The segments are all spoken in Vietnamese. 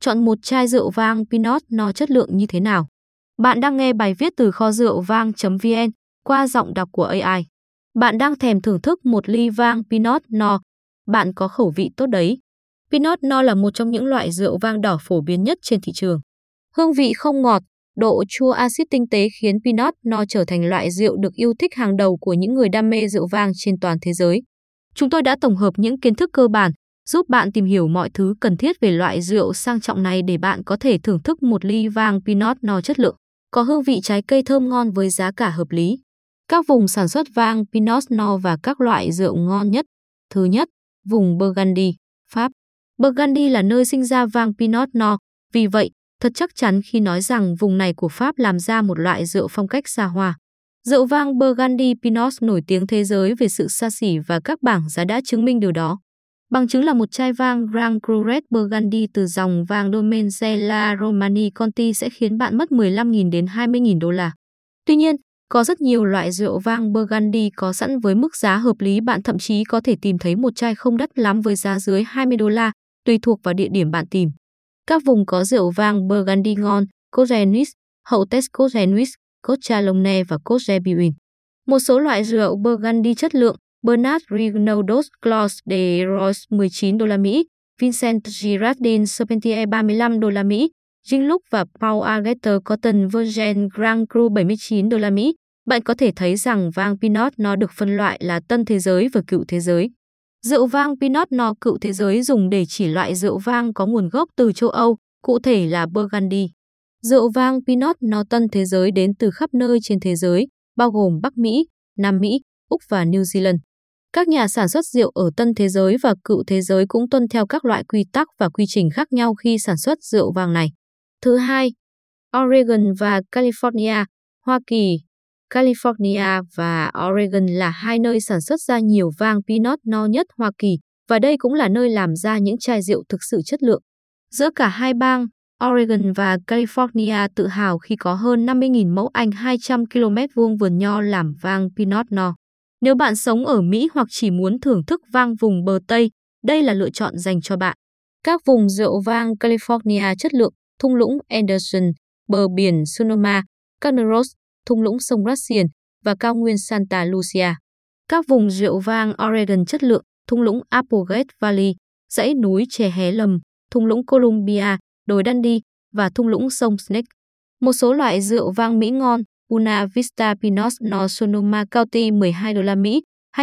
chọn một chai rượu vang Pinot Noir chất lượng như thế nào. Bạn đang nghe bài viết từ kho rượu vang.vn qua giọng đọc của AI. Bạn đang thèm thưởng thức một ly vang Pinot Noir. Bạn có khẩu vị tốt đấy. Pinot Noir là một trong những loại rượu vang đỏ phổ biến nhất trên thị trường. Hương vị không ngọt, độ chua axit tinh tế khiến Pinot Noir trở thành loại rượu được yêu thích hàng đầu của những người đam mê rượu vang trên toàn thế giới. Chúng tôi đã tổng hợp những kiến thức cơ bản, giúp bạn tìm hiểu mọi thứ cần thiết về loại rượu sang trọng này để bạn có thể thưởng thức một ly vang Pinot Noir chất lượng, có hương vị trái cây thơm ngon với giá cả hợp lý. Các vùng sản xuất vang Pinot Noir và các loại rượu ngon nhất. Thứ nhất, vùng Burgundy, Pháp. Burgundy là nơi sinh ra vang Pinot Noir, vì vậy, thật chắc chắn khi nói rằng vùng này của Pháp làm ra một loại rượu phong cách xa hoa. Rượu vang Burgundy Pinot nổi tiếng thế giới về sự xa xỉ và các bảng giá đã chứng minh điều đó. Bằng chứng là một chai vang Grand Cru Red Burgundy từ dòng vang Domaine de la Romanée Conti sẽ khiến bạn mất 15.000 đến 20.000 đô la. Tuy nhiên, có rất nhiều loại rượu vang Burgundy có sẵn với mức giá hợp lý, bạn thậm chí có thể tìm thấy một chai không đắt lắm với giá dưới 20 đô la, tùy thuộc vào địa điểm bạn tìm. Các vùng có rượu vang Burgundy ngon, Côte d'Ivoire, Hậu-Test Côte d'Ivoire, Côte Chalonne và Côte d'Ivoire. Một số loại rượu Burgundy chất lượng: Bernard Rigondeaux dos Clos de Roche 19 đô la Mỹ, Vincent Girardin Serpentier 35 đô la Mỹ, Gin-Luc và Paul Agathe Cotton Virgin Grand Cru 79 đô la Mỹ. Bạn có thể thấy rằng vang Pinot Noir được phân loại là tân thế giới và cựu thế giới. Rượu vang Pinot Noir cựu thế giới dùng để chỉ loại rượu vang có nguồn gốc từ châu Âu, cụ thể là Burgundy. Rượu vang Pinot Noir tân thế giới đến từ khắp nơi trên thế giới, bao gồm Bắc Mỹ, Nam Mỹ, Úc và New Zealand. Các nhà sản xuất rượu ở tân thế giới và cựu thế giới cũng tuân theo các loại quy tắc và quy trình khác nhau khi sản xuất rượu vang này. Thứ hai, Oregon và California, Hoa Kỳ. California và Oregon là hai nơi sản xuất ra nhiều vang Pinot Noir nhất Hoa Kỳ, và đây cũng là nơi làm ra những chai rượu thực sự chất lượng. Giữa cả hai bang, Oregon và California tự hào khi có hơn 50.000 mẫu Anh 200 km² vườn nho làm vang Pinot Noir. Nếu bạn sống ở Mỹ hoặc chỉ muốn thưởng thức vang vùng bờ Tây, đây là lựa chọn dành cho bạn. Các vùng rượu vang California chất lượng: thung lũng Anderson, bờ biển Sonoma, Carneros, thung lũng sông Russian và cao nguyên Santa Lucia. Các vùng rượu vang Oregon chất lượng: thung lũng Applegate Valley, dãy núi chè hé lầm, thung lũng Columbia, đồi Dundee và thung lũng sông Snake. Một số loại rượu vang Mỹ ngon: Una Vista Pinot Noir Sonoma County 12 đô la Mỹ,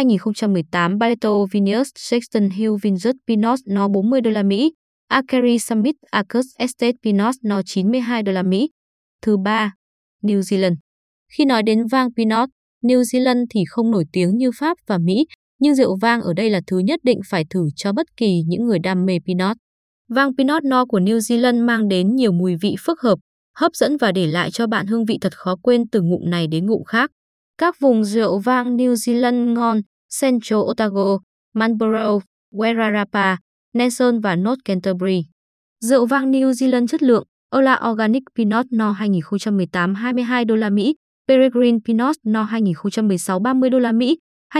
2018 Barreto Vineyards Sexton Hill Vineyard Pinot Noir 40 đô la Mỹ, Archery Summit Arcus Estate Pinot Noir 92 đô la Mỹ. Thứ ba, New Zealand. Khi nói đến vang Pinot, New Zealand thì không nổi tiếng như Pháp và Mỹ, nhưng rượu vang ở đây là thứ nhất định phải thử cho bất kỳ những người đam mê Pinot. Vang Pinot Noir của New Zealand mang đến nhiều mùi vị phức hợp, hấp dẫn và để lại cho bạn hương vị thật khó quên từ ngụm này đến ngụm khác. Các vùng rượu vang New Zealand ngon: Central Otago, Marlborough, Wairarapa, Nelson và North Canterbury. Rượu vang New Zealand chất lượng: Ola Organic Pinot Noir 2018 22 đô la Mỹ, Peregrine Pinot Noir 2016 30 đô la Mỹ,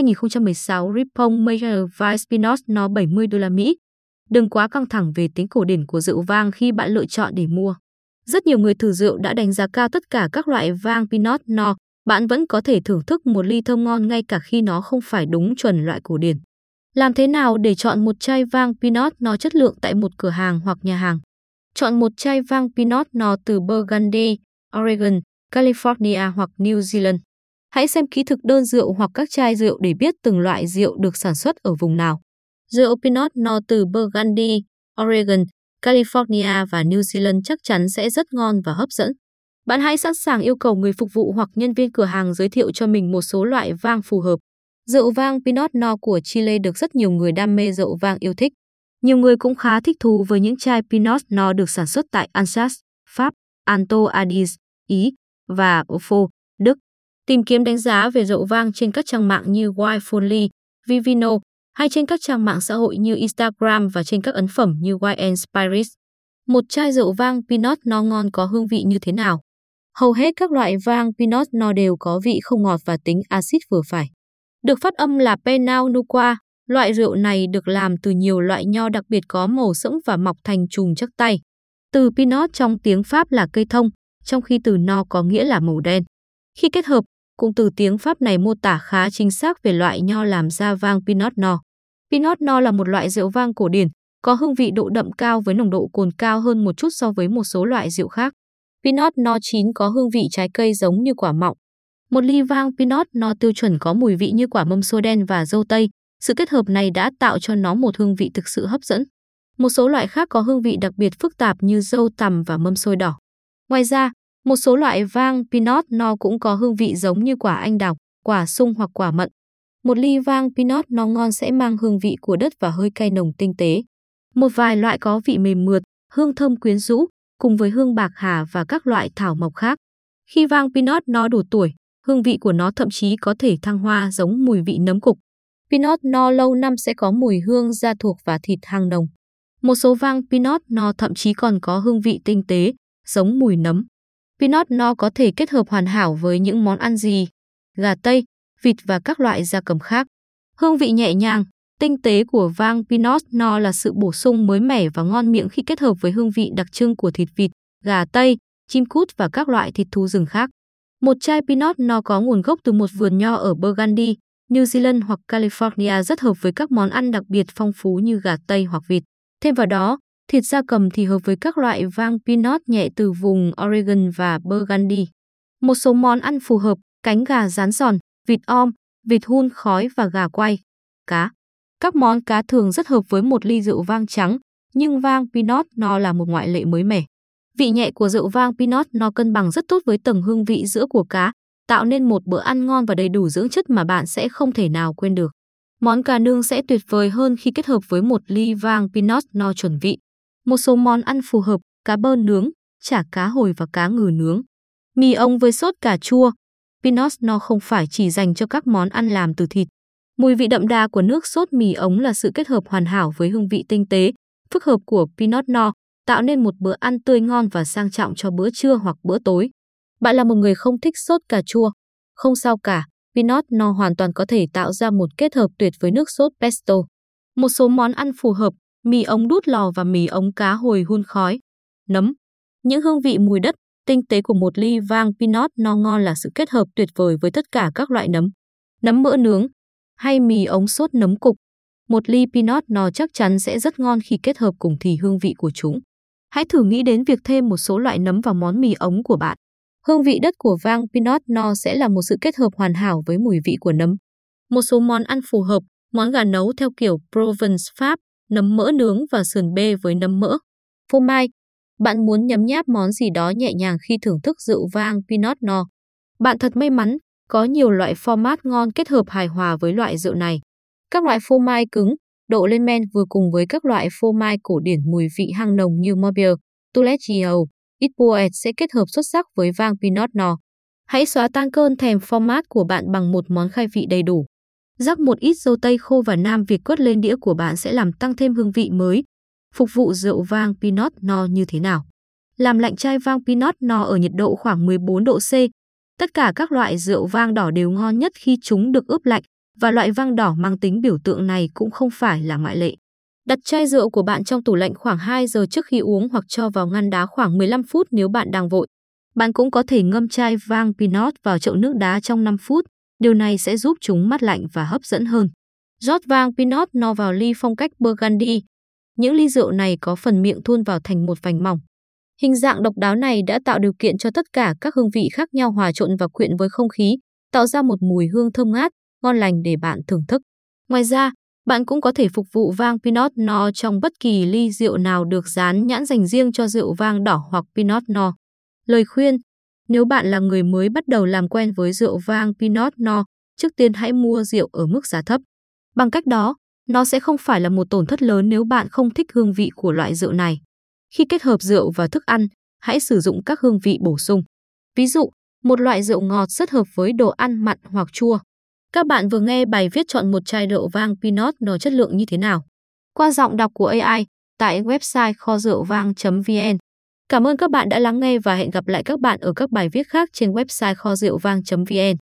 2016 Ripon Major Vice Pinot Noir 70 đô la Mỹ. Đừng quá căng thẳng về tính cổ điển của rượu vang khi bạn lựa chọn để mua. Rất nhiều người thử rượu đã đánh giá cao tất cả các loại vang Pinot Noir. Bạn vẫn có thể thưởng thức một ly thơm ngon ngay cả khi nó không phải đúng chuẩn loại cổ điển. Làm thế nào để chọn một chai vang Pinot Noir chất lượng tại một cửa hàng hoặc nhà hàng? Chọn một chai vang Pinot Noir từ Burgundy, Oregon, California hoặc New Zealand. Hãy xem kỹ thực đơn rượu hoặc các chai rượu để biết từng loại rượu được sản xuất ở vùng nào. Rượu Pinot Noir từ Burgundy, Oregon, California và New Zealand chắc chắn sẽ rất ngon và hấp dẫn. Bạn hãy sẵn sàng yêu cầu người phục vụ hoặc nhân viên cửa hàng giới thiệu cho mình một số loại vang phù hợp. Rượu vang Pinot Noir của Chile được rất nhiều người đam mê rượu vang yêu thích. Nhiều người cũng khá thích thú với những chai Pinot Noir được sản xuất tại Alsace, Pháp, Alto Adige, Ý và Ofo, Đức. Tìm kiếm đánh giá về rượu vang trên các trang mạng như Wine Vivino hay trên các trang mạng xã hội như Instagram và trên các ấn phẩm như Wine and Spirits. Một chai rượu vang Pinot Noir ngon có hương vị như thế nào? Hầu hết các loại vang Pinot Noir đều có vị không ngọt và tính axit vừa phải. Được phát âm là Pinot Noir, loại rượu này được làm từ nhiều loại nho đặc biệt có màu sẫm và mọc thành chùm chắc tay. Từ Pinot trong tiếng Pháp là cây thông, trong khi từ no có nghĩa là màu đen. Khi kết hợp, cụm từ tiếng Pháp này mô tả khá chính xác về loại nho làm ra vang Pinot Noir. Pinot Noir là một loại rượu vang cổ điển, có hương vị độ đậm cao với nồng độ cồn cao hơn một chút so với một số loại rượu khác. Pinot Noir chín có hương vị trái cây giống như quả mọng. Một ly vang Pinot Noir tiêu chuẩn có mùi vị như quả mâm xôi đen và dâu tây. Sự kết hợp này đã tạo cho nó một hương vị thực sự hấp dẫn. Một số loại khác có hương vị đặc biệt phức tạp như dâu tằm và mâm xôi đỏ. Ngoài ra, một số loại vang Pinot Noir cũng có hương vị giống như quả anh đào, quả sung hoặc quả mận. Một ly vang Pinot Noir ngon sẽ mang hương vị của đất và hơi cay nồng tinh tế. Một vài loại có vị mềm mượt, hương thơm quyến rũ, cùng với hương bạc hà và các loại thảo mộc khác. Khi vang Pinot Noir đủ tuổi, hương vị của nó thậm chí có thể thăng hoa giống mùi vị nấm cục. Pinot Noir lâu năm sẽ có mùi hương da thuộc và thịt hăng nồng. Một số vang Pinot Noir thậm chí còn có hương vị tinh tế, giống mùi nấm. Pinot Noir có thể kết hợp hoàn hảo với những món ăn gì, gà tây, vịt và các loại gia cầm khác. Hương vị nhẹ nhàng, tinh tế của vang Pinot Noir là sự bổ sung mới mẻ và ngon miệng khi kết hợp với hương vị đặc trưng của thịt vịt, gà tây, chim cút và các loại thịt thú rừng khác. Một chai Pinot Noir có nguồn gốc từ một vườn nho ở Burgundy, New Zealand hoặc California rất hợp với các món ăn đặc biệt phong phú như gà tây hoặc vịt. Thêm vào đó, thịt gia cầm thì hợp với các loại vang Pinot nhẹ từ vùng Oregon và Burgundy. Một số món ăn phù hợp, cánh gà rán giòn, vịt om, vịt hun khói và gà quay. Cá. Các món cá thường rất hợp với một ly rượu vang trắng, nhưng vang Pinot Noir là một ngoại lệ mới mẻ. Vị nhẹ của rượu vang Pinot Noir cân bằng rất tốt với tầng hương vị giữa của cá, tạo nên một bữa ăn ngon và đầy đủ dưỡng chất mà bạn sẽ không thể nào quên được. Món cá nướng sẽ tuyệt vời hơn khi kết hợp với một ly vang Pinot Noir chuẩn vị. Một số món ăn phù hợp, cá bơ nướng, chả cá hồi và cá ngừ nướng. Mì ống với sốt cà chua. Pinot Noir không phải chỉ dành cho các món ăn làm từ thịt. Mùi vị đậm đà của nước sốt mì ống là sự kết hợp hoàn hảo với hương vị tinh tế, phức hợp của Pinot Noir, tạo nên một bữa ăn tươi ngon và sang trọng cho bữa trưa hoặc bữa tối. Bạn là một người không thích sốt cà chua? Không sao cả, Pinot Noir hoàn toàn có thể tạo ra một kết hợp tuyệt với nước sốt pesto. Một số món ăn phù hợp, mì ống đút lò và mì ống cá hồi hun khói. Nấm. Những hương vị mùi đất, tinh tế của một ly vang Pinot Noir ngon là sự kết hợp tuyệt vời với tất cả các loại nấm. Nấm mỡ nướng hay mì ống sốt nấm cục. Một ly Pinot Noir chắc chắn sẽ rất ngon khi kết hợp cùng thì hương vị của chúng. Hãy thử nghĩ đến việc thêm một số loại nấm vào món mì ống của bạn. Hương vị đất của vang Pinot Noir sẽ là một sự kết hợp hoàn hảo với mùi vị của nấm. Một số món ăn phù hợp, món gà nấu theo kiểu Provence Pháp, nấm mỡ nướng và sườn bê với nấm mỡ. Phô mai. Bạn muốn nhấm nháp món gì đó nhẹ nhàng khi thưởng thức rượu vang Pinot Noir. Bạn thật may mắn, có nhiều loại format ngon kết hợp hài hòa với loại rượu này. Các loại phô mai cứng, độ lên men vừa cùng với các loại phô mai cổ điển mùi vị hăng nồng như Mobile, Toulet Itpoet sẽ kết hợp xuất sắc với vang Pinot Noir. Hãy xóa tan cơn thèm format của bạn bằng một món khai vị đầy đủ. Rắc một ít dâu tây khô và nam Việt quất lên đĩa của bạn sẽ làm tăng thêm hương vị mới. Phục vụ rượu vang Pinot Noir như thế nào? Làm lạnh chai vang Pinot Noir ở nhiệt độ khoảng 14 độ C. Tất cả các loại rượu vang đỏ đều ngon nhất khi chúng được ướp lạnh, và loại vang đỏ mang tính biểu tượng này cũng không phải là ngoại lệ. Đặt chai rượu của bạn trong tủ lạnh khoảng 2 giờ trước khi uống hoặc cho vào ngăn đá khoảng 15 phút nếu bạn đang vội. Bạn cũng có thể ngâm chai vang Pinot vào chậu nước đá trong 5 phút, điều này sẽ giúp chúng mát lạnh và hấp dẫn hơn. Rót vang Pinot Noir vào ly phong cách Burgundy. Những ly rượu này có phần miệng thuôn vào thành một vành mỏng. Hình dạng độc đáo này đã tạo điều kiện cho tất cả các hương vị khác nhau hòa trộn và quyện với không khí, tạo ra một mùi hương thơm ngát, ngon lành để bạn thưởng thức. Ngoài ra, bạn cũng có thể phục vụ vang Pinot Noir trong bất kỳ ly rượu nào được dán nhãn dành riêng cho rượu vang đỏ hoặc Pinot Noir. Lời khuyên: nếu bạn là người mới bắt đầu làm quen với rượu vang Pinot Noir, trước tiên hãy mua rượu ở mức giá thấp. Bằng cách đó, nó sẽ không phải là một tổn thất lớn nếu bạn không thích hương vị của loại rượu này. Khi kết hợp rượu và thức ăn, hãy sử dụng các hương vị bổ sung. Ví dụ, một loại rượu ngọt rất hợp với đồ ăn mặn hoặc chua. Các bạn vừa nghe bài viết chọn một chai rượu vang Pinot Noir chất lượng như thế nào qua giọng đọc của AI tại website kho rượu vang.vn. Cảm ơn các bạn đã lắng nghe và hẹn gặp lại các bạn ở các bài viết khác trên website kho rượu vang.vn.